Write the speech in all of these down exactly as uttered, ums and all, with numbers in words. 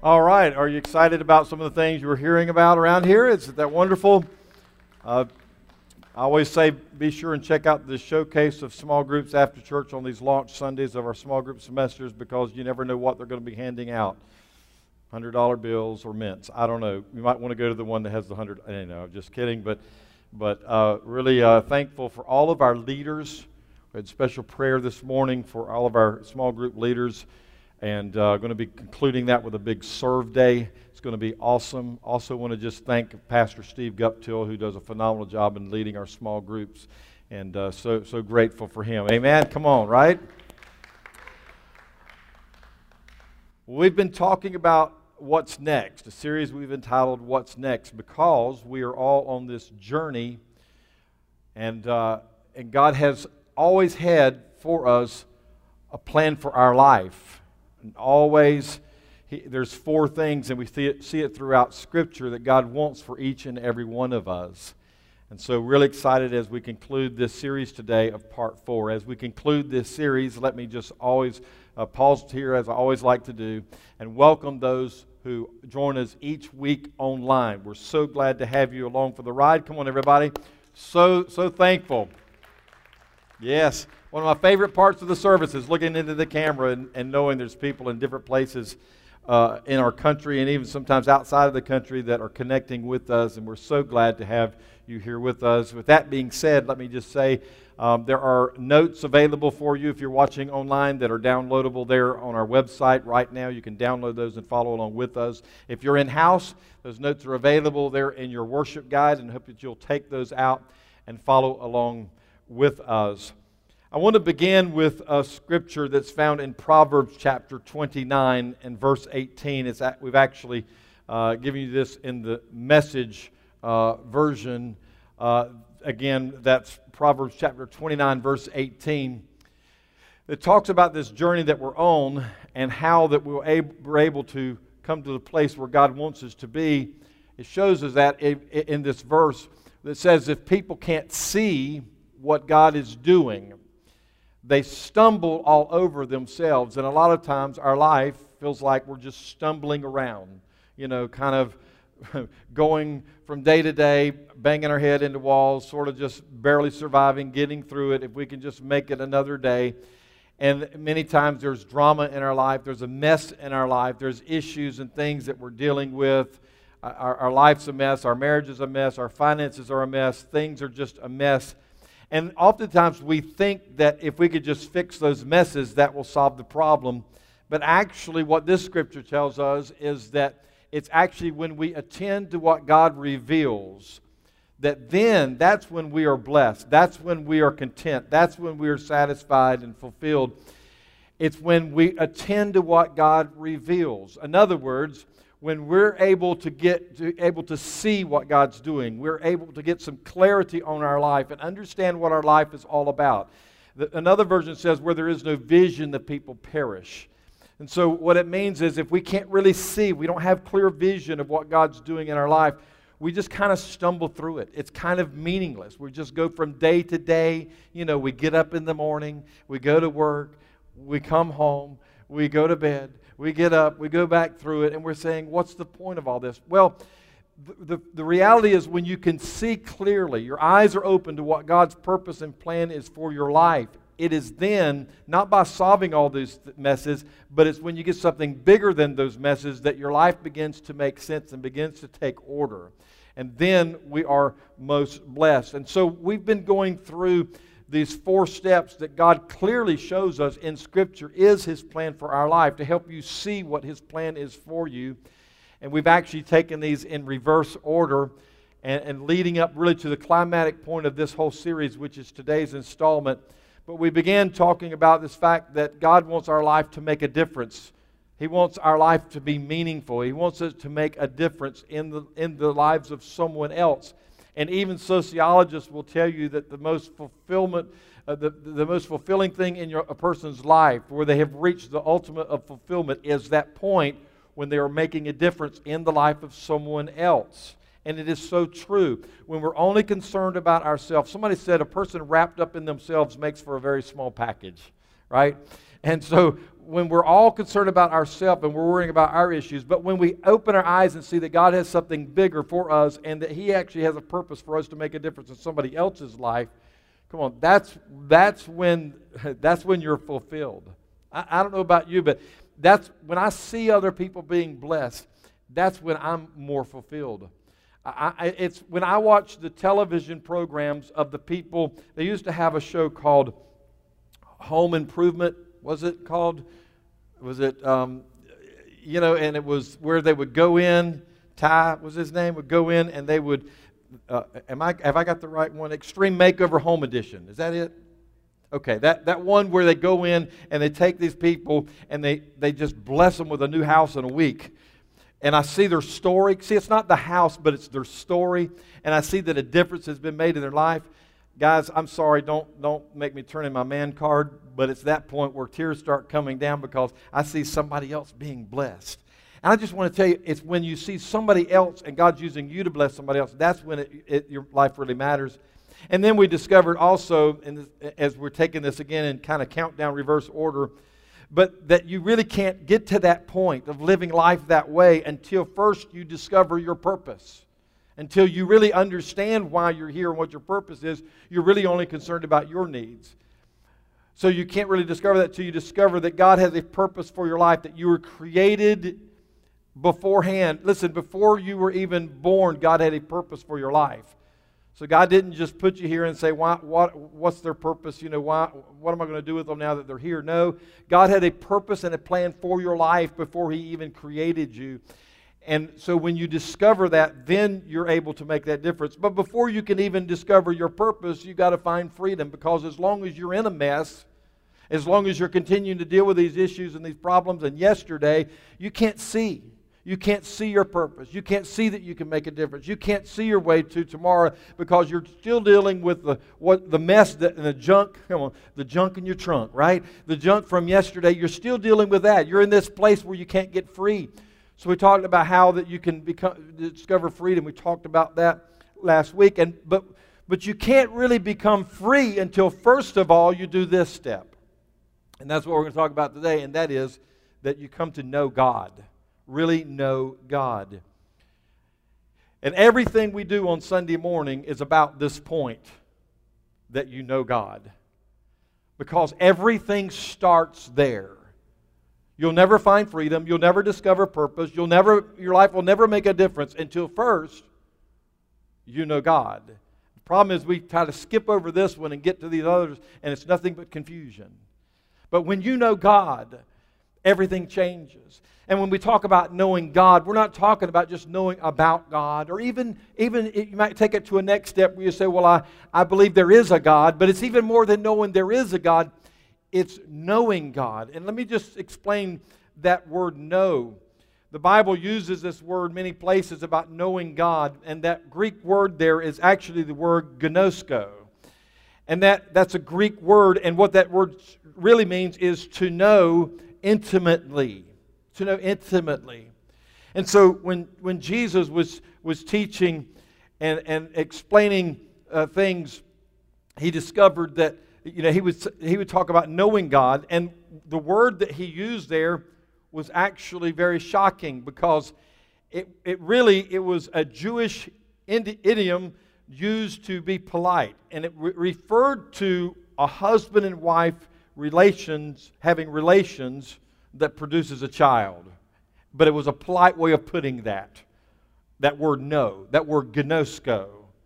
All right, are you excited about some of the things you were hearing about around here? Isn't that wonderful? Uh, I always say be sure and check out the showcase of small groups after church on these launch Sundays of our small group semesters, because you never know what they're going to be handing out. one hundred dollar bills or mints. I don't know. You might want to go to the one that has the one hundred. I don't know. I'm just kidding. But, but uh, really uh, thankful for all of our leaders. We had special prayer this morning for all of our small group leaders. And uh, going to be concluding that with a big serve day. It's going to be awesome. Also want to just thank Pastor Steve Guptill, who does a phenomenal job in leading our small groups. And uh, so, so grateful for him. Amen? Come on, right? We've been talking about what's next, a series we've entitled What's Next, because we are all on this journey. And, uh, and God has always had for us a plan for our life. And always, he, there's four things, and we see it, see it throughout Scripture, that God wants for each and every one of us. And so really excited as we conclude this series today of part four. As we conclude this series, let me just always uh, pause here, as I always like to do, and welcome those who join us each week online. We're so glad to have you along for the ride. Come on, everybody. So, so thankful. Yes. One of my favorite parts of the service is looking into the camera and, and knowing there's people in different places uh, in our country and even sometimes outside of the country that are connecting with us, and we're so glad to have you here with us. With that being said, let me just say um, there are notes available for you if you're watching online that are downloadable there on our website right now. You can download those and follow along with us. If you're in-house, those notes are available there in your worship guide, and hope that you'll take those out and follow along with us. I want to begin with a scripture that's found in Proverbs chapter twenty-nine and verse eighteen. It's at, we've actually uh, given you this in the Message uh, version. Uh, again, that's Proverbs chapter twenty-nine, verse eighteen. It talks about this journey that we're on and how that we're able, we're able to come to the place where God wants us to be. It shows us that in this verse that says if people can't see what God is doing, they stumble all over themselves. And a lot of times our life feels like we're just stumbling around, you know, kind of going from day to day, banging our head into walls, sort of just barely surviving, getting through it, if we can just make it another day. And many times there's drama in our life, there's a mess in our life, there's issues and things that we're dealing with. Our, our life's a mess, our marriage is a mess, our finances are a mess, things are just a mess. And oftentimes we think that if we could just fix those messes, that will solve the problem. But actually what this scripture tells us is that it's actually when we attend to what God reveals, that then that's when we are blessed. That's when we are content. That's when we are satisfied and fulfilled. It's when we attend to what God reveals. In other words, when we're able to get to, able to see what God's doing, we're able to get some clarity on our life and understand what our life is all about. The, another version says, where there is no vision, the people perish. And so what it means is if we can't really see, we don't have clear vision of what God's doing in our life, we just kind of stumble through it. It's kind of meaningless. We just go from day to day. You know, we get up in the morning, we go to work, we come home, we go to bed. We get up, we go back through it, and we're saying, what's the point of all this? Well, the, the, the reality is when you can see clearly, your eyes are open to what God's purpose and plan is for your life, it is then, not by solving all these messes, but it's when you get something bigger than those messes that your life begins to make sense and begins to take order. And then we are most blessed. And so we've been going through these four steps that God clearly shows us in Scripture is His plan for our life to help you see what His plan is for you. And we've actually taken these in reverse order and, and leading up really to the climatic point of this whole series, which is today's installment. But we began talking about this fact that God wants our life to make a difference. He wants our life to be meaningful. He wants us to make a difference in the, in the lives of someone else. And even sociologists will tell you that the most fulfillment, uh, the, the most fulfilling thing in your, a person's life, where they have reached the ultimate of fulfillment, is that point when they are making a difference in the life of someone else. And it is so true. When we're only concerned about ourselves, somebody said a person wrapped up in themselves makes for a very small package, right? And so when we're all concerned about ourselves and we're worrying about our issues, but when we open our eyes and see that God has something bigger for us and that He actually has a purpose for us to make a difference in somebody else's life, come on, that's that's when that's when you're fulfilled. I, I don't know about you, but that's when I see other people being blessed, that's when I'm more fulfilled. I, I, it's when I watch the television programs of the people. They used to have a show called Home Improvement. Was it called? Was it, um, you know, and it was where they would go in, Ty was his name, would go in and they would, uh, am I, have I got the right one? Extreme Makeover Home Edition. Is that it? Okay, that, that one where they go in and they take these people and they, they just bless them with a new house in a week. And I see their story. See, it's not the house, but it's their story. And I see that a difference has been made in their life. Guys, I'm sorry, don't don't make me turn in my man card, but it's that point where tears start coming down because I see somebody else being blessed. And I just want to tell you, it's when you see somebody else and God's using you to bless somebody else, that's when it, it, your life really matters. And then we discovered also, in this, as we're taking this again in kind of countdown reverse order, but that you really can't get to that point of living life that way until first you discover your purpose. Until you really understand why you're here and what your purpose is, you're really only concerned about your needs. So you can't really discover that until you discover that God has a purpose for your life, that you were created beforehand. Listen, before you were even born, God had a purpose for your life. So God didn't just put you here and say, why, what, what's their purpose? You know, why, what am I going to do with them now that they're here? No, God had a purpose and a plan for your life before He even created you. And so when you discover that, then you're able to make that difference. But before you can even discover your purpose, you've got to find freedom, because as long as you're in a mess, as long as you're continuing to deal with these issues and these problems and yesterday, you can't see. You can't see your purpose. You can't see that you can make a difference. You can't see your way to tomorrow because you're still dealing with the what the mess that, and the junk, come on, the junk in your trunk, right? The junk from yesterday, you're still dealing with that. You're in this place where you can't get free. So we talked about how that you can become, discover freedom. We talked about that last week. And but but you can't really become free until first of all you do this step. And that's what we're going to talk about today, and that is that you come to know God. Really know God. And everything we do on Sunday morning is about this point, that you know God. Because everything starts there. You'll never find freedom. You'll never discover purpose. You'll never, your life will never make a difference until first you know God. The problem is we try to skip over this one and get to these others, and it's nothing but confusion. But when you know God, everything changes. And when we talk about knowing God, we're not talking about just knowing about God, or even, even you might take it to a next step where you say, well, I, I believe there is a God, but it's even more than knowing there is a God. It's knowing God. And let me just explain that word know. The Bible uses this word many places about knowing God, and that Greek word there is actually the word gnosko. And that, that's a Greek word, and what that word really means is to know intimately. To know intimately. And so when, when Jesus was, was teaching and, and explaining uh, things, He discovered that You know, he would, he would talk about knowing God, and the word that he used there was actually very shocking, because it, it really, it was a Jewish idiom used to be polite, and it re- referred to a husband and wife relations, having relations that produces a child. But it was a polite way of putting that, that word know, that word gnosko.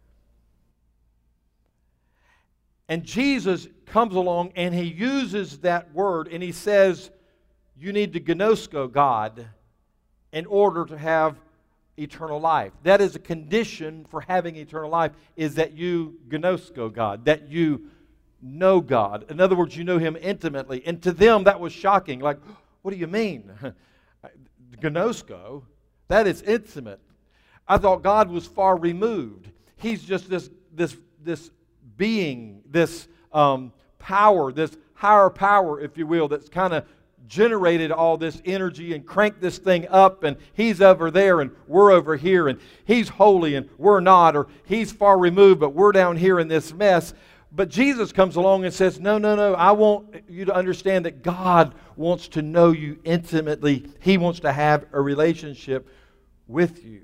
And Jesus comes along and He uses that word and He says, you need to gnosko God in order to have eternal life. That is a condition for having eternal life, is that you gnosko God, that you know God. In other words, you know Him intimately. And to them that was shocking. Like, what do you mean? Gnosko? That is intimate. I thought God was far removed. He's just this, this, this being, this um, power, this higher power, if you will, that's kind of generated all this energy and cranked this thing up, and He's over there and we're over here, and He's holy and we're not, or He's far removed but we're down here in this mess. But Jesus comes along and says, no, no, no, I want you to understand that God wants to know you intimately. He wants to have a relationship with you.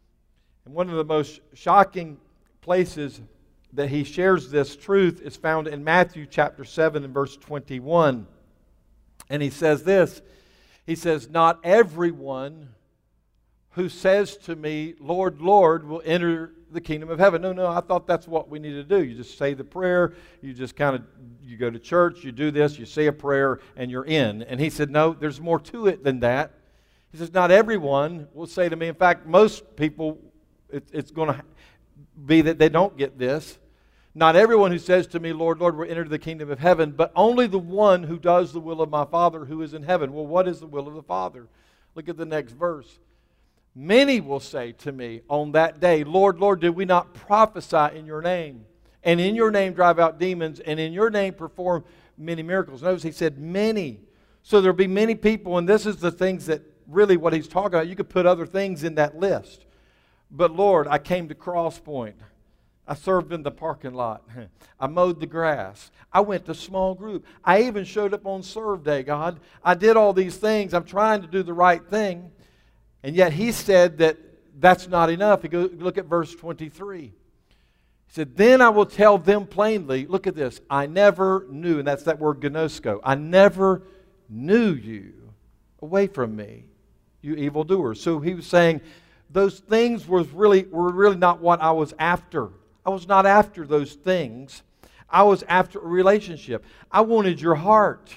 And one of the most shocking places that he shares this truth is found in Matthew chapter seven and verse twenty-one. And he says this, he says, not everyone who says to me, Lord, Lord, will enter the kingdom of heaven. No, no, I thought that's what we need to do. You just say the prayer, you just kind of, you go to church, you do this, you say a prayer, and you're in. And he said, no, there's more to it than that. He says, not everyone will say to me, in fact, most people, it, it's going to be that they don't get this. Not everyone who says to me, Lord, Lord, will enter the kingdom of heaven, but only the one who does the will of my Father who is in heaven. Well, what is the will of the Father? Look at the next verse. Many will say to me on that day, Lord, Lord, did we not prophesy in your name? And in your name drive out demons, and in your name perform many miracles. Notice he said many. So there'll be many people, and this is the things that really what he's talking about. You could put other things in that list. But Lord, I came to Cross Point. I served in the parking lot. I mowed the grass. I went to small group. I even showed up on Serve Day, God. I did all these things. I'm trying to do the right thing. And yet he said that that's not enough. He goes, look at verse twenty-three. He said, then I will tell them plainly, look at this, I never knew, and that's that word gnosko, I never knew you. Away from me, you evildoers. So he was saying, those things was really, were really not what I was after. I was not after those things. I was after a relationship. I wanted your heart.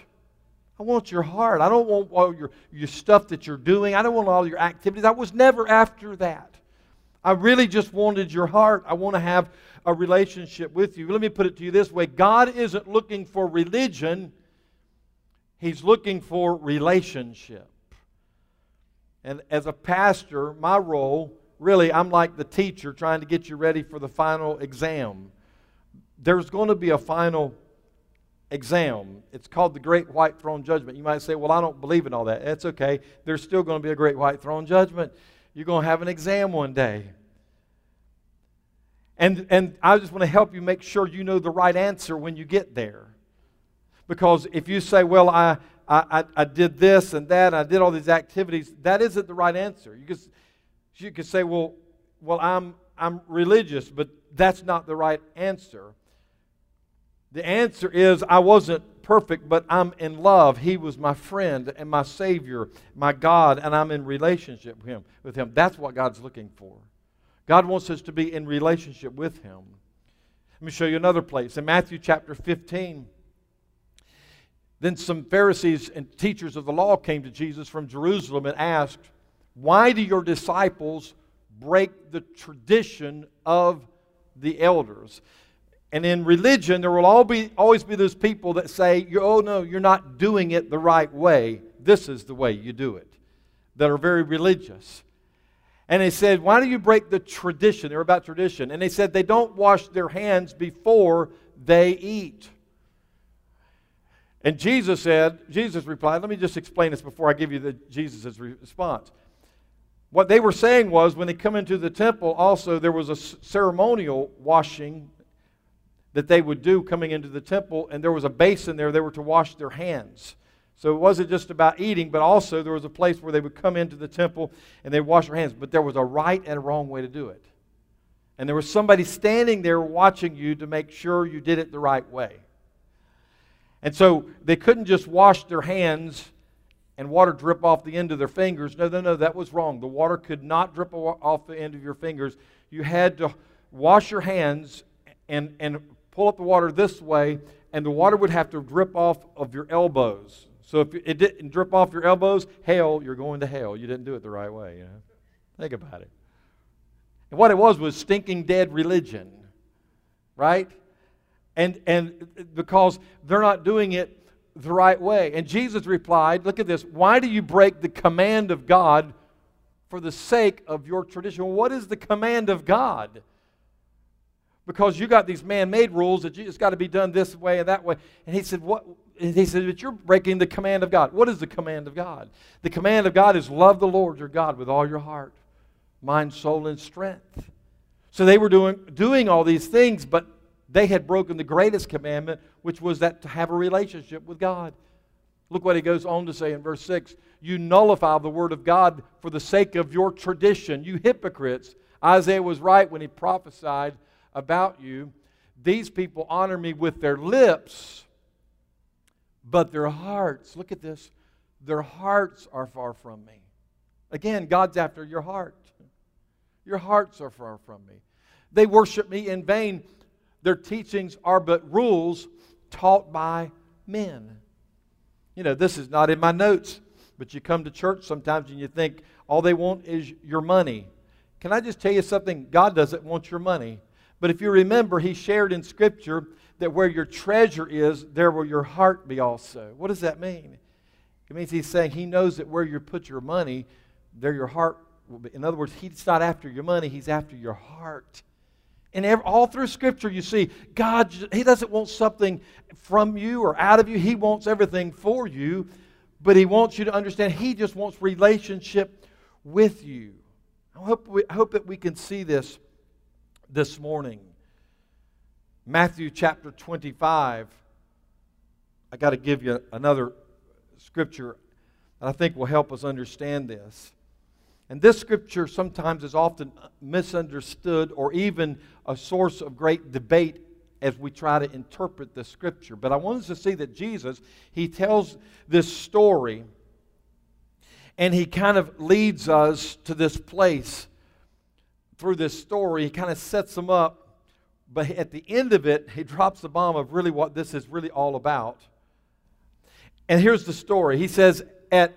I want your heart. I don't want all your, your stuff that you're doing. I don't want all your activities. I was never after that. I really just wanted your heart. I want to have a relationship with you. Let me put it to you this way. God isn't looking for religion. He's looking for relationship. And as a pastor, my role, really, I'm like the teacher trying to get you ready for the final exam. There's going to be a final exam. It's called the Great White Throne Judgment. You might say, well, I don't believe in all that. That's okay. There's still going to be a Great White Throne Judgment. You're going to have an exam one day. And, and I just want to help you make sure you know the right answer when you get there. Because if you say, well, I, I, I did this and that, and I did all these activities, that isn't the right answer. You could, you could say, well, well, I'm, I'm religious, but that's not the right answer. The answer is, I wasn't perfect, but I'm in love. He was my friend and my Savior, my God, and I'm in relationship with Him. With Him. That's what God's looking for. God wants us to be in relationship with Him. Let me show you another place. In Matthew chapter fifteen, then some Pharisees and teachers of the law came to Jesus from Jerusalem and asked, why do your disciples break the tradition of the elders? And in religion, there will all be, always be those people that say, oh no, you're not doing it the right way. This is the way you do it. That are very religious. And they said, why do you break the tradition? They're about tradition. And they said they don't wash their hands before they eat. And Jesus said, Jesus replied, let me just explain this before I give you the Jesus' response. What they were saying was, when they come into the temple, also there was a ceremonial washing that they would do coming into the temple, and there was a basin there they were to wash their hands. So it wasn't just about eating, but also there was a place where they would come into the temple and they'd wash their hands. But there was a right and a wrong way to do it. And there was somebody standing there watching you to make sure you did it the right way. And so they couldn't just wash their hands and water drip off the end of their fingers. No, no, no, that was wrong. The water could not drip off the end of your fingers. You had to wash your hands and, and pull up the water this way, and the water would have to drip off of your elbows. So if it didn't drip off your elbows, hell, you're going to hell. You didn't do it the right way. You know? Think about it. And what it was was stinking dead religion, right? And and because they're not doing it the right way. And Jesus replied, look at this, why do you break the command of God for the sake of your tradition? Well, what is the command of God? Because you got these man-made rules that you, it's got to be done this way and that way. And he said, what? And he said, but you're breaking the command of God. What is the command of God? The command of God is love the Lord your God with all your heart, mind, soul, and strength. So they were doing, doing all these things, but They had broken the greatest commandment, which was that to have a relationship with God. Look what he goes on to say in verse six. You nullify the word of God for the sake of your tradition, you hypocrites. Isaiah was right when he prophesied about you. These people honor me with their lips, but their hearts, look at this, their hearts are far from me. Again, God's after your heart. Your hearts are far from me. They worship me in vain. Their teachings are but rules taught by men. You know, this is not in my notes, but you come to church sometimes and you think all they want is your money. Can I just tell you something? God doesn't want your money. But if you remember, he shared in Scripture that where your treasure is, there will your heart be also. What does that mean? It means he's saying he knows that where you put your money, there your heart will be. In other words, he's not after your money, he's after your heart. And every, all through Scripture you see, God, he doesn't want something from you or out of you. He wants everything for you, but he wants you to understand he just wants relationship with you. I hope, we, I hope that we can see this this morning. Matthew chapter twenty-five. I got to give you another scripture that I think will help us understand this. And this scripture sometimes is often misunderstood or even a source of great debate as we try to interpret the scripture. But I want us to see that Jesus, he tells this story and he kind of leads us to this place through this story. He kind of sets them up, but at the end of it, he drops the bomb of really what this is really all about. And here's the story. He says, at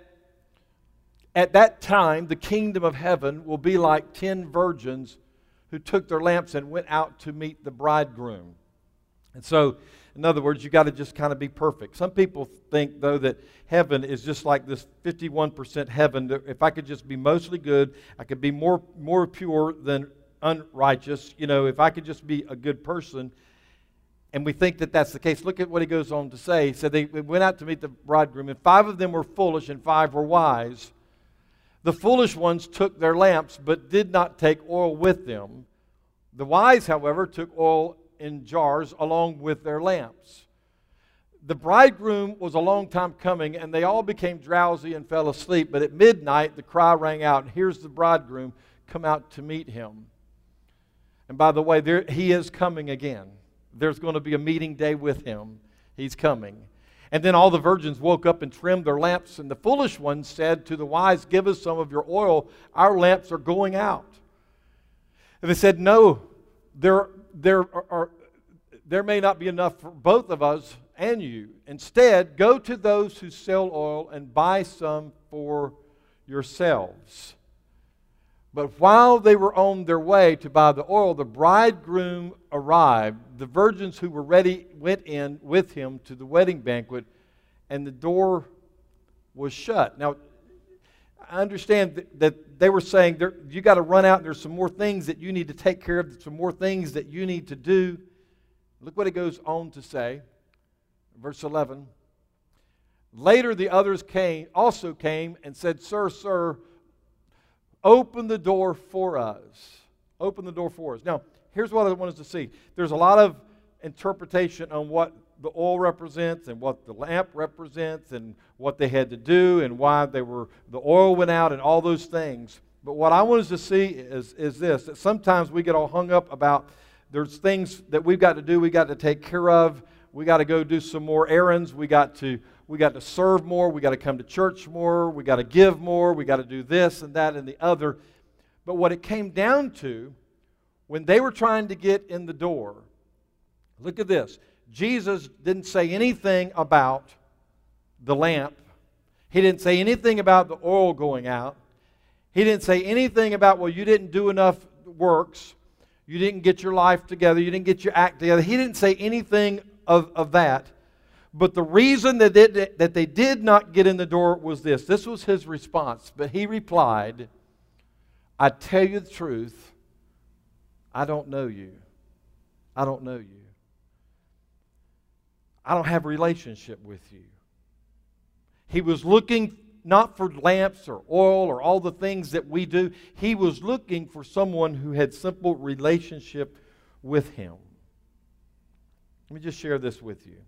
At that time, the kingdom of heaven will be like ten virgins who took their lamps and went out to meet the bridegroom. And so, in other words, you got to just kind of be perfect. Some people think, though, that heaven is just like this fifty-one percent heaven. That if I could just be mostly good, I could be more, more pure than unrighteous. You know, if I could just be a good person. And we think that that's the case. Look at what he goes on to say. He said they went out to meet the bridegroom, and five of them were foolish and five were wise. The foolish ones took their lamps, but did not take oil with them. The wise, however, took oil in jars along with their lamps. The bridegroom was a long time coming, and they all became drowsy and fell asleep. But at midnight, the cry rang out, "Here's the bridegroom, come out to meet him." And by the way, there, he is coming again. There's going to be a meeting day with him. He's coming. And then all the virgins woke up and trimmed their lamps, and the foolish ones said to the wise, "Give us some of your oil, our lamps are going out." And they said, "No, there, there, are, are, there may not be enough for both of us and you. Instead, go to those who sell oil and buy some for yourselves." But while they were on their way to buy the oil, the bridegroom arrived. The virgins who were ready went in with him to the wedding banquet, and the door was shut. Now, I understand that, that they were saying, there, you got to run out, and there's some more things that you need to take care of, some more things that you need to do. Look what it goes on to say. Verse eleven. Later the others came, also came and said, "Sir, sir, open the door for us." Open the door for us. Now, here's what I want us to see. There's a lot of interpretation on what the oil represents and what the lamp represents and what they had to do and why they were the oil went out and all those things. But what I want us to see is, is this, that sometimes we get all hung up about there's things that we've got to do, we got to take care of, we got to go do some more errands, we got to We got to serve more. We got to come to church more. We got to give more. We got to do this and that and the other. But what it came down to, when they were trying to get in the door, look at this. Jesus didn't say anything about the lamp. He didn't say anything about the oil going out. He didn't say anything about, well, you didn't do enough works. You didn't get your life together. You didn't get your act together. He didn't say anything of, of that. But the reason that they, that they did not get in the door was this. This was his response. But he replied, "I tell you the truth, I don't know you. I don't know you. I don't have a relationship with you." He was looking not for lamps or oil or all the things that we do. He was looking for someone who had simple relationship with him. Let me just share this with you.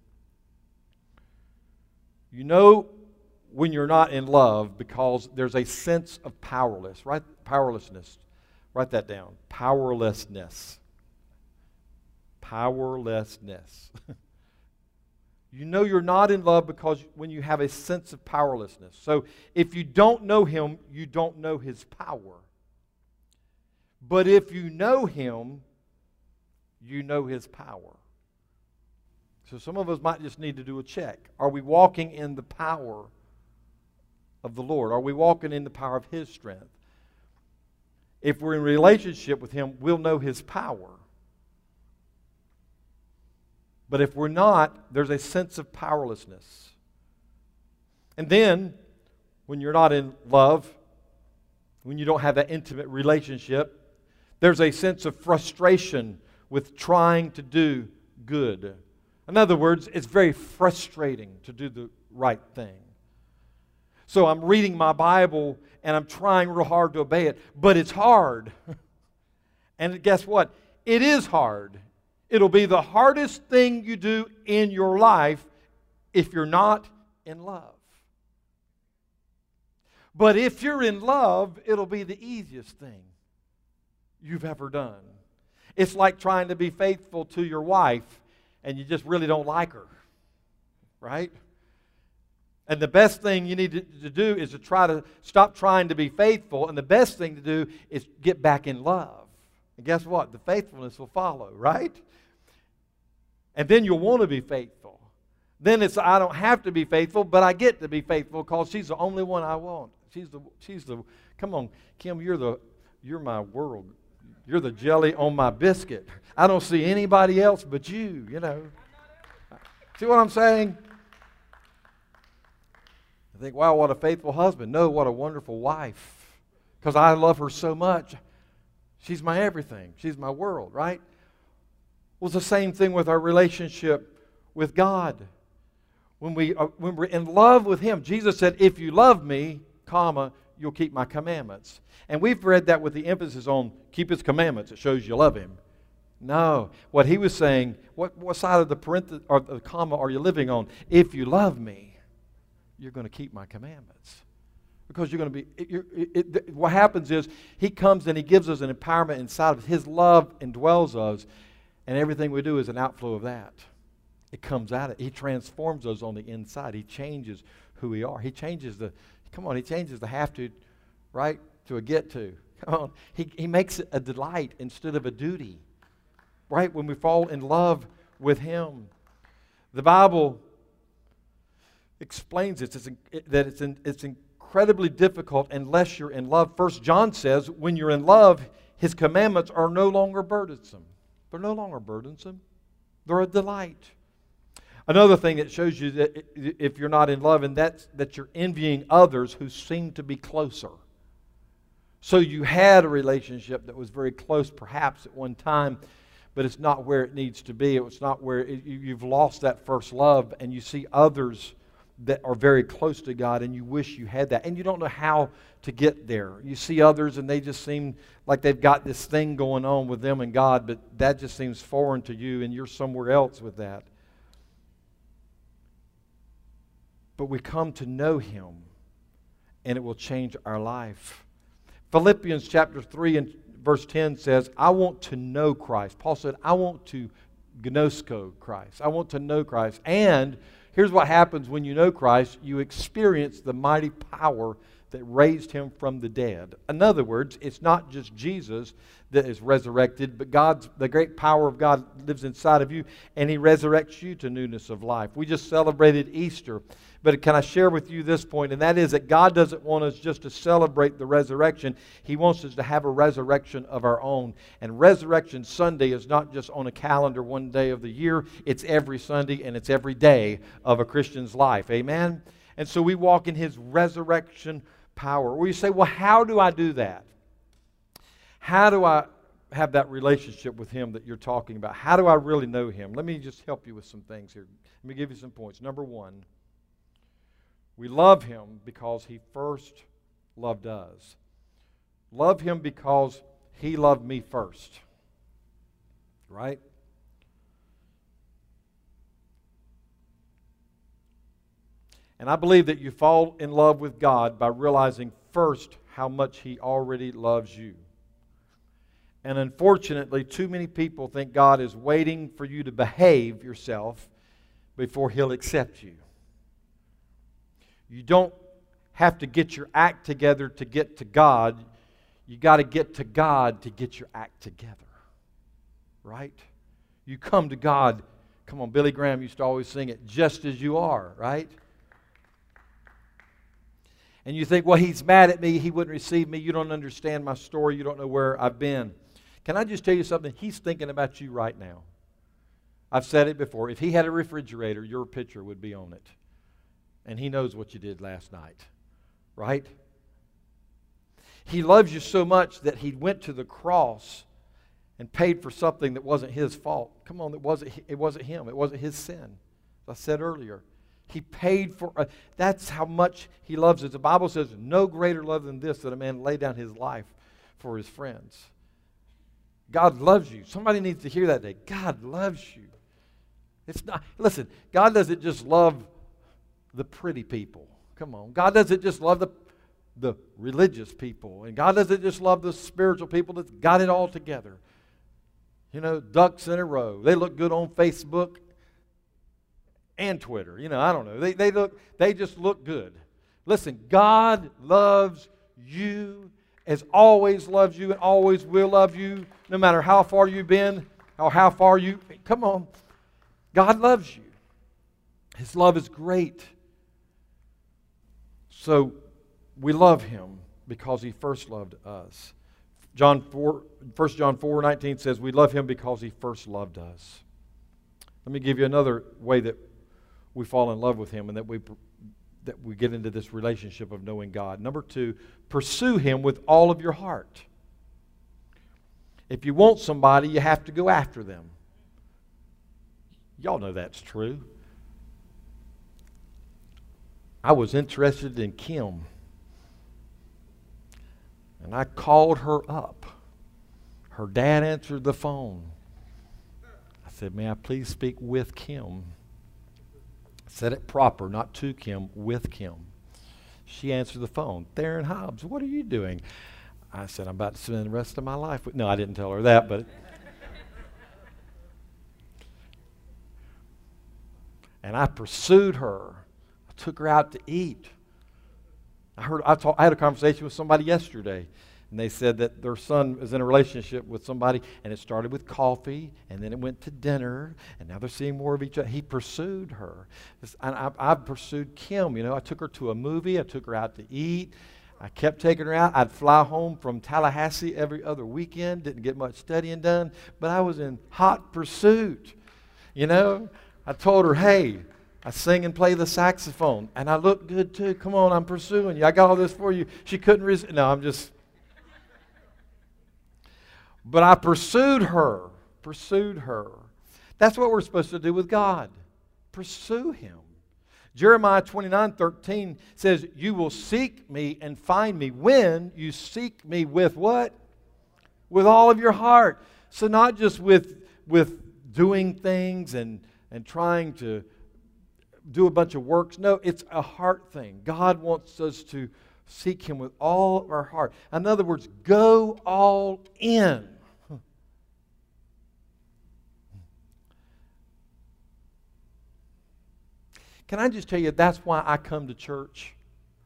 You know when you're not in love because there's a sense of powerless, right? Powerlessness. Write that down. Powerlessness. Powerlessness. You know you're not in love because when you have a sense of powerlessness. So if you don't know Him, you don't know His power. But if you know Him, you know His power. So some of us might just need to do a check. Are we walking in the power of the Lord? Are we walking in the power of His strength? If we're in relationship with Him, we'll know His power. But if we're not, there's a sense of powerlessness. And then, when you're not in love, when you don't have that intimate relationship, there's a sense of frustration with trying to do good. In other words, it's very frustrating to do the right thing. So I'm reading my Bible and I'm trying real hard to obey it, but it's hard. And guess what? It is hard. It'll be the hardest thing you do in your life if you're not in love. But if you're in love, it'll be the easiest thing you've ever done. It's like trying to be faithful to your wife and you just really don't like her, right? And the best thing you need to, to do is to try to stop trying to be faithful, and the best thing to do is get back in love. And guess what? The faithfulness will follow, right? And then you'll want to be faithful. Then it's, I don't have to be faithful, but I get to be faithful because she's the only one I want. She's the, she's the, come on, Kim, you're the, you're my world. You're the jelly on my biscuit. I don't see anybody else but you, you know. See what I'm saying? I think, wow, what a faithful husband. No, what a wonderful wife. Because I love her so much. She's my everything. She's my world, right? Well, it's the same thing with our relationship with God. When, we, uh, when we're in love with Him, Jesus said, if you love me, comma, you'll keep my commandments. And we've read that with the emphasis on keep His commandments. It shows you love Him. No. What He was saying, what, what side of the parenthesis or the comma are you living on? If you love me, you're going to keep my commandments. Because you're going to be, it, it, it, what happens is He comes and He gives us an empowerment inside of us. His love indwells us, and everything we do is an outflow of that. It comes out of it. He transforms us on the inside. He changes who we are. He changes the, come on, He changes the have to, right, to a get to. Come on. He, he makes it a delight instead of a duty, right, when we fall in love with Him. The Bible explains it, it's, it that it's, in, it's incredibly difficult unless you're in love. First John says, when you're in love, His commandments are no longer burdensome. They're no longer burdensome. They're a delight. Another thing that shows you that if you're not in love, and that's that you're envying others who seem to be closer. So you had a relationship that was very close perhaps at one time, but it's not where it needs to be. It's not where it, you've lost that first love, and you see others that are very close to God, and you wish you had that, and you don't know how to get there. You see others, and they just seem like they've got this thing going on with them and God, but that just seems foreign to you, and you're somewhere else with that. But we come to know Him, and it will change our life. Philippians chapter three and verse ten says, I want to know Christ. Paul said, I want to gnosko Christ. I want to know Christ. And here's what happens when you know Christ. You experience the mighty power that raised Him from the dead. In other words, it's not just Jesus that is resurrected, but God's, the great power of God lives inside of you, and He resurrects you to newness of life. We just celebrated Easter. But can I share with you this point, and that is that God doesn't want us just to celebrate the resurrection. He wants us to have a resurrection of our own. And Resurrection Sunday is not just on a calendar one day of the year. It's every Sunday, and it's every day of a Christian's life. Amen? And so we walk in His resurrection power. Well, you say, well, how do I do that? How do I have that relationship with Him that you're talking about? How do I really know Him? Let me just help you with some things here. Let me give you some points. Number one, we love Him because He first loved us. Love Him because He loved me first. Right? And I believe that you fall in love with God by realizing first how much He already loves you. And unfortunately, too many people think God is waiting for you to behave yourself before He'll accept you. You don't have to get your act together to get to God. You got to get to God to get your act together. Right? You come to God. Come on, Billy Graham used to always sing it, just as you are, right? And you think, well, He's mad at me. He wouldn't receive me. You don't understand my story. You don't know where I've been. Can I just tell you something? He's thinking about you right now. I've said it before. If He had a refrigerator, your picture would be on it. And He knows what you did last night. Right? He loves you so much that He went to the cross and paid for something that wasn't His fault. Come on, it wasn't, it wasn't Him. It wasn't His sin. As I said earlier. He paid for, uh, that's how much He loves us. The Bible says, no greater love than this, that a man lay down his life for his friends. God loves you. Somebody needs to hear that today. God loves you. It's not, listen, God doesn't just love the pretty people. Come on. God doesn't just love the, the religious people. And God doesn't just love the spiritual people that's got it all together. You know, ducks in a row. They look good on Facebook and Twitter. You know, I don't know. They, they, look, they just look good. Listen, God loves you, has always loved you and always will love you, no matter how far you've been or how far you... Come on. God loves you. His love is great. So we love Him because He first loved us. John four, First John four nineteen says, we love Him because He first loved us. Let me give you another way that we fall in love with Him and that we that we get into this relationship of knowing God. Number two, pursue Him with all of your heart. If you want somebody, you have to go after them. Y'all know that's true. I was interested in Kim. And I called her up. Her dad answered the phone. I said, may I please speak with Kim? Said it proper, not to Kim, with Kim. She answered the phone. Theron Hobbs, what are you doing? I said, I'm about to spend the rest of my life with... No, I didn't tell her that, but... And I pursued her. I took her out to eat. I heard. I, talk, I had a conversation with somebody yesterday, and they said that their son is in a relationship with somebody, and it started with coffee, and then it went to dinner, and now they're seeing more of each other. He pursued her. And I, I pursued Kim. You know, I took her to a movie. I took her out to eat. I kept taking her out. I'd fly home from Tallahassee every other weekend. Didn't get much studying done, but I was in hot pursuit. You know, I told her, hey, I sing and play the saxophone, and I look good too. Come on, I'm pursuing you. I got all this for you. She couldn't resist. No, I'm just... But I pursued her, pursued her. That's what we're supposed to do with God. Pursue Him. Jeremiah twenty-nine thirteen says, you will seek me and find me when you seek me with what? With all of your heart. So not just with, with doing things and, and trying to do a bunch of works. No, it's a heart thing. God wants us to seek Him with all of our heart. In other words, go all in. Can I just tell you, that's why I come to church?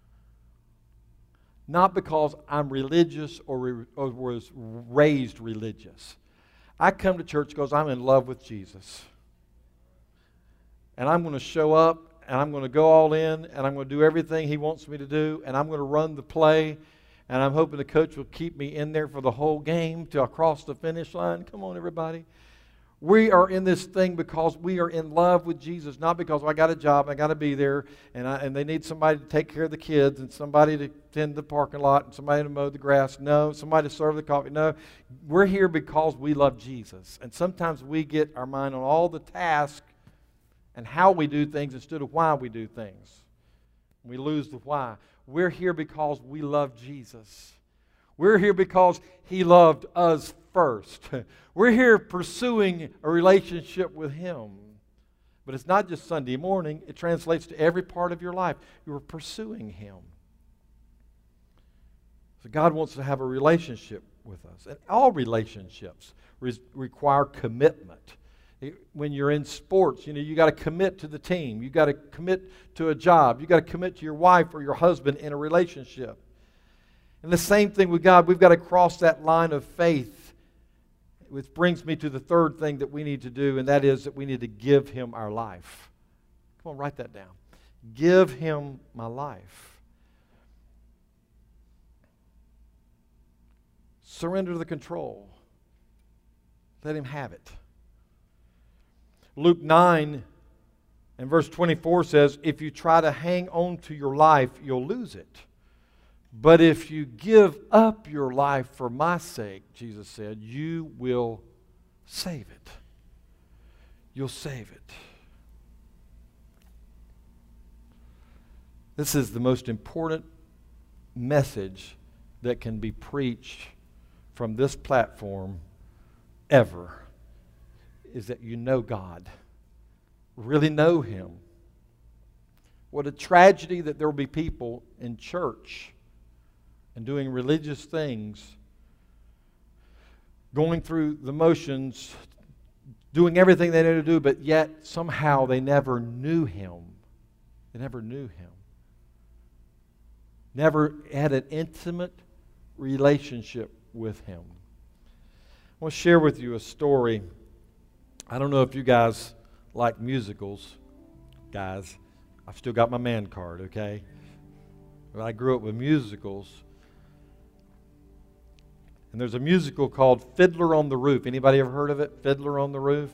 Not because I'm religious or, re- or was raised religious. I come to church because I'm in love with Jesus. And I'm going to show up, and I'm going to go all in, and I'm going to do everything He wants me to do, and I'm going to run the play, and I'm hoping the coach will keep me in there for the whole game till I cross the finish line. Come on, everybody. We are in this thing because we are in love with Jesus, not because well, I got a job, I got to be there, and I, and they need somebody to take care of the kids, and somebody to tend the parking lot, and somebody to mow the grass. No, somebody to serve the coffee. No, we're here because we love Jesus. And sometimes we get our mind on all the tasks and how we do things instead of why we do things. We lose the why. We're here because we love Jesus. We're here because He loved us first. We're here pursuing a relationship with Him But it's not just Sunday morning. It translates to every part of your life. You're pursuing Him. So God wants to have a relationship with us. And all relationships re- require commitment. When you're in sports, you know, you got to commit to the team. You got to commit to a job. You got to commit to your wife or your husband in a relationship. And the same thing with God. We've got to cross that line of faith, which brings me to the third thing that we need to do, and that is that we need to give Him our life. Come on, write that down. Give Him my life. Surrender the control. Let Him have it. Luke nine and verse twenty-four says, if you try to hang on to your life, you'll lose it. But if you give up your life for my sake, Jesus said, you will save it. You'll save it. This is the most important message that can be preached from this platform ever, is that you know God. Really know Him. What a tragedy that there will be people in church and doing religious things, going through the motions, doing everything they know to do, but yet somehow they never knew Him. They never knew Him. Never had an intimate relationship with Him. I want to share with you a story. I don't know if you guys like musicals. Guys, I've still got my man card, okay? But I grew up with musicals. And there's a musical called Fiddler on the Roof. Anybody ever heard of it? Fiddler on the Roof?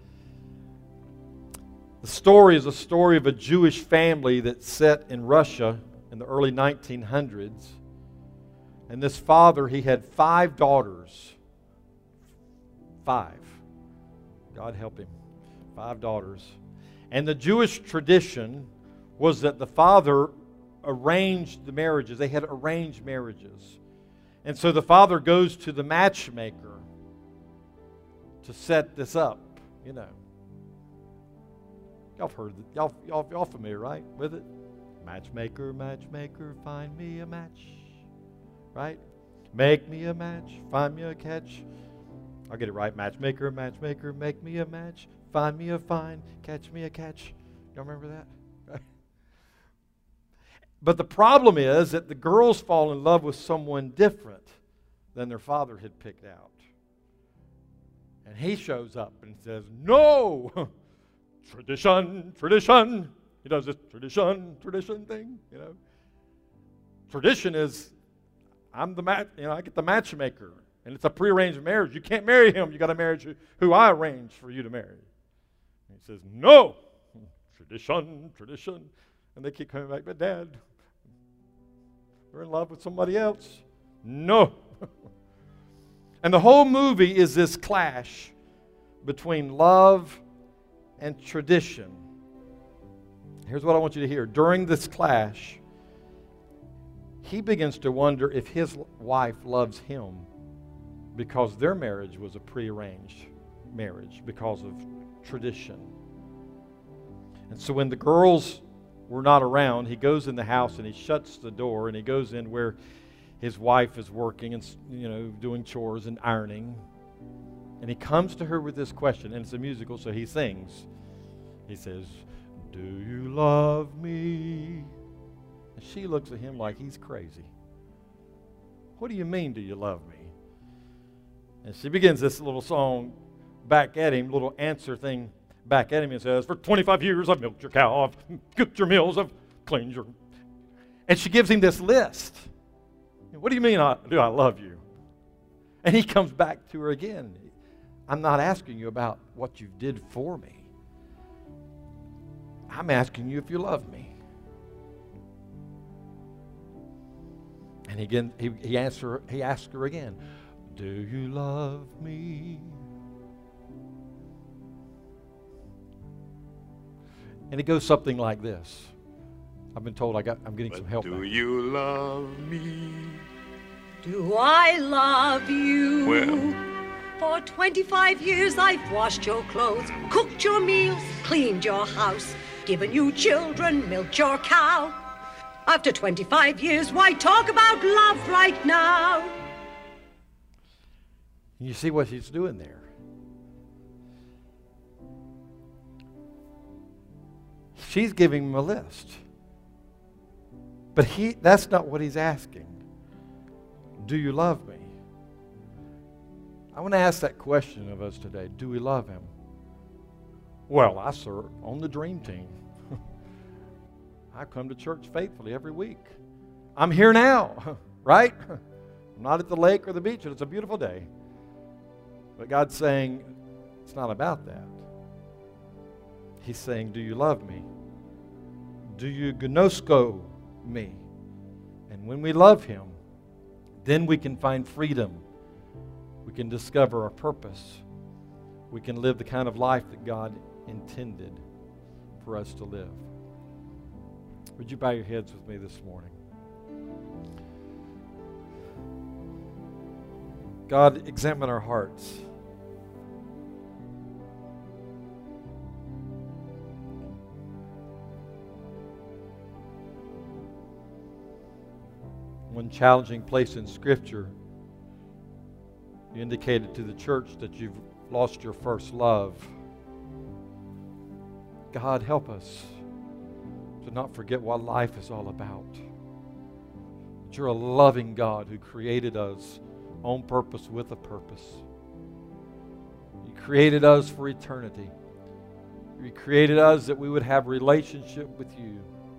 The story is a story of a Jewish family that's set in Russia in the early nineteen hundreds. And this father, he had five daughters. Five. God help him. Five daughters. And the Jewish tradition was that the father arranged the marriages. They had arranged marriages. And so the father goes to the matchmaker to set this up, you know. Y'all have heard it. Y'all, y'all, y'all familiar, right, with it? Matchmaker, matchmaker, find me a match. Right? Make me a match, find me a catch. I'll get it right. Matchmaker, matchmaker, make me a match, find me a find, catch me a catch. Y'all remember that? But the problem is that the girls fall in love with someone different than their father had picked out. And he shows up and says, no! Tradition, tradition. He does this tradition, tradition thing, you know. Tradition is, I'm the match, you know, I get the matchmaker. And it's a prearranged marriage. You can't marry him. You got to marry who I arranged for you to marry. And he says, no! Tradition, tradition. And they keep coming back, but Dad, we're in love with somebody else. No. And the whole movie is this clash between love and tradition. Here's what I want you to hear. During this clash, he begins to wonder if his wife loves him because their marriage was a prearranged marriage because of tradition. And so when the girls were not around, he goes in the house and he shuts the door and he goes in where his wife is working and, you know, doing chores and ironing. And he comes to her with this question, and it's a musical, so he sings. He says, do you love me? And she looks at him like he's crazy. What do you mean, do you love me? And she begins this little song back at him, little answer thing back at him, and says, for twenty-five years I've milked your cow, I've cooked your meals, I've cleaned your... And she gives him this list. What do you mean, I, do I love you? And he comes back to her again. I'm not asking you about what you did for me. I'm asking you if you love me. And again, he, he, answer, he asked her again, do you love me? And it goes something like this. I've been told I got, I'm getting but some help. Do back. you love me? Do I love you? Well, For twenty-five years I've washed your clothes, cooked your meals, cleaned your house, given you children, milked your cow. After twenty-five years, why talk about love right now? You see what he's doing there. She's giving him a list. But he that's not what he's asking. Do you love me? I want to ask that question of us today. Do we love him? Well, I serve on the dream team. I come to church faithfully every week. I'm here now, right? I'm not at the lake or the beach, and it's a beautiful day. But God's saying, it's not about that. He's saying, do you love me? Do you gnosko me? And when we love him, then we can find freedom. We can discover our purpose. We can live the kind of life that God intended for us to live. Would you bow your heads with me this morning? God, examine our hearts. One challenging place in Scripture, you indicated to the church that you've lost your first love. God, help us to not forget what life is all about. That you're a loving God who created us on purpose with a purpose. You created us for eternity. You created us that we would have relationship with you.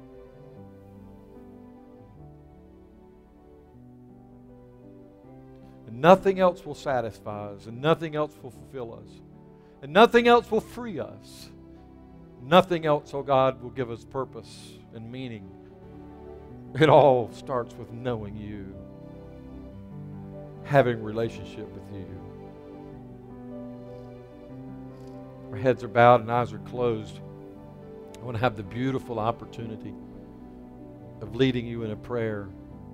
And nothing else will satisfy us, and nothing else will fulfill us, and nothing else will free us. Nothing else, oh God, will give us purpose and meaning. It all starts with knowing you, having a relationship with you. Our heads are bowed and eyes are closed. I want to have the beautiful opportunity of leading you in a prayer.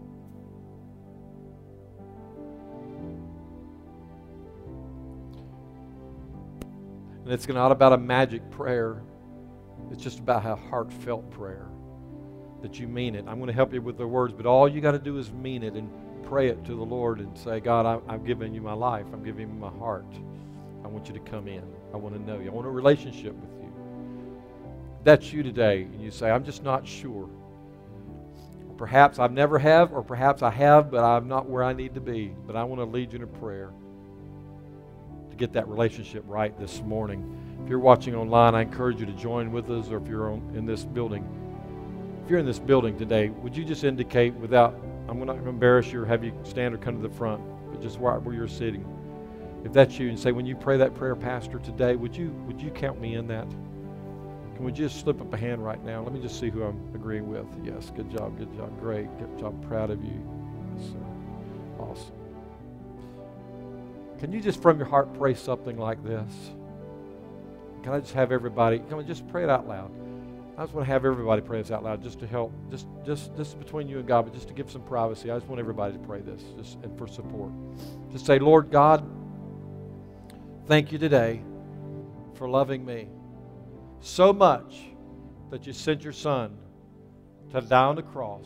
And it's not about a magic prayer. It's just about a heartfelt prayer that you mean it. I'm going to help you with the words, but all you got to do is mean it and pray it to the Lord and say, God, I, I've given you my life. I'm giving you my heart. I want you to come in. I want to know you. I want a relationship with you. That's you today. And you say, I'm just not sure. Or perhaps I've never have, or perhaps I have, but I'm not where I need to be. But I want to lead you in a prayer to get that relationship right this morning. If you're watching online, I encourage you to join with us, or if you're on, in this building. If you're in this building today, would you just indicate without, I'm not going to embarrass you or have you stand or come to the front, but just where, where you're sitting. If that's you, and say, when you pray that prayer, Pastor, today, would you would you count me in that? Can we just slip up a hand right now? Let me just see who I'm agreeing with. Yes, good job, good job, great, good job, proud of you. Yes, sir. Awesome. Can you just from your heart pray something like this? Can I just have everybody, come on, just pray it out loud. I just want to have everybody pray this out loud just to help, just just this is between you and God, but just to give some privacy. I just want everybody to pray this, just and for support. Just say, Lord God, thank you today for loving me so much that you sent your Son to die on the cross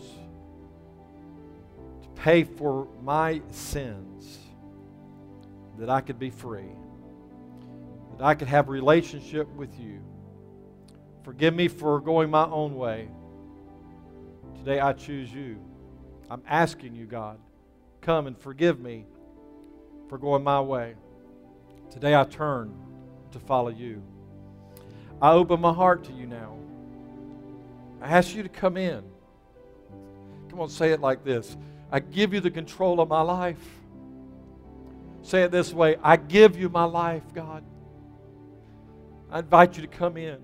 to pay for my sins, that I could be free, that I could have a relationship with you. Forgive me for going my own way. Today I choose you. I'm asking you, God, come and forgive me for going my way. Today I turn to follow you. I open my heart to you now. I ask you to come in. Come on, say it like this. I give you the control of my life. Say it this way. I give you my life, God. I invite you to come in.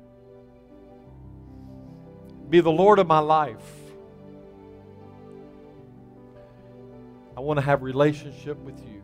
Be the Lord of my life. I want to have a relationship with you.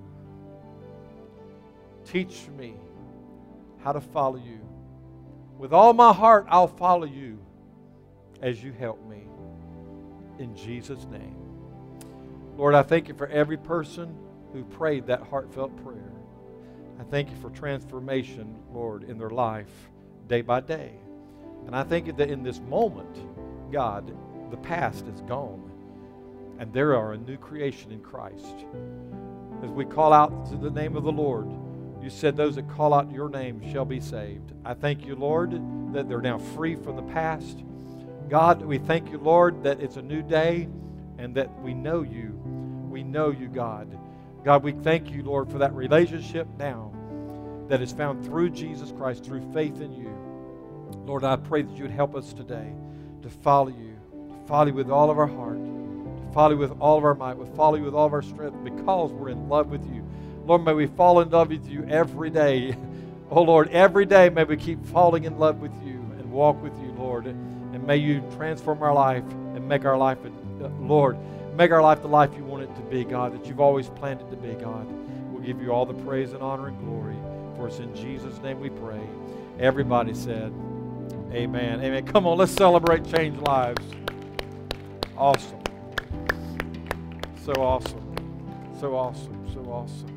Teach me how to follow you. With all my heart, I'll follow you as you help me. In Jesus' name. Lord, I thank you for every person who prayed that heartfelt prayer. I thank you for transformation, Lord, in their life day by day. And I thank you that in this moment, God, the past is gone, and there are a new creation in Christ. As we call out to the name of the Lord, you said those that call out your name shall be saved. I thank you, Lord, that they're now free from the past. God, we thank you, Lord, that it's a new day and that we know you. We know you, God. God, we thank you, Lord, for that relationship now that is found through Jesus Christ, through faith in you. Lord, I pray that you would help us today to follow you, to follow you with all of our heart, to follow you with all of our might, to follow you with all of our strength, because we're in love with you. Lord, may we fall in love with you every day. Oh, Lord, every day may we keep falling in love with you and walk with you, Lord. And may you transform our life and make our life, uh, Lord, make our life the life you want it to be, God, that you've always planned it to be, God. We'll give you all the praise and honor and glory. For it's in Jesus' name we pray. Everybody said, amen. Amen. Come on, let's celebrate Change Lives. Awesome. So awesome. So awesome. So awesome.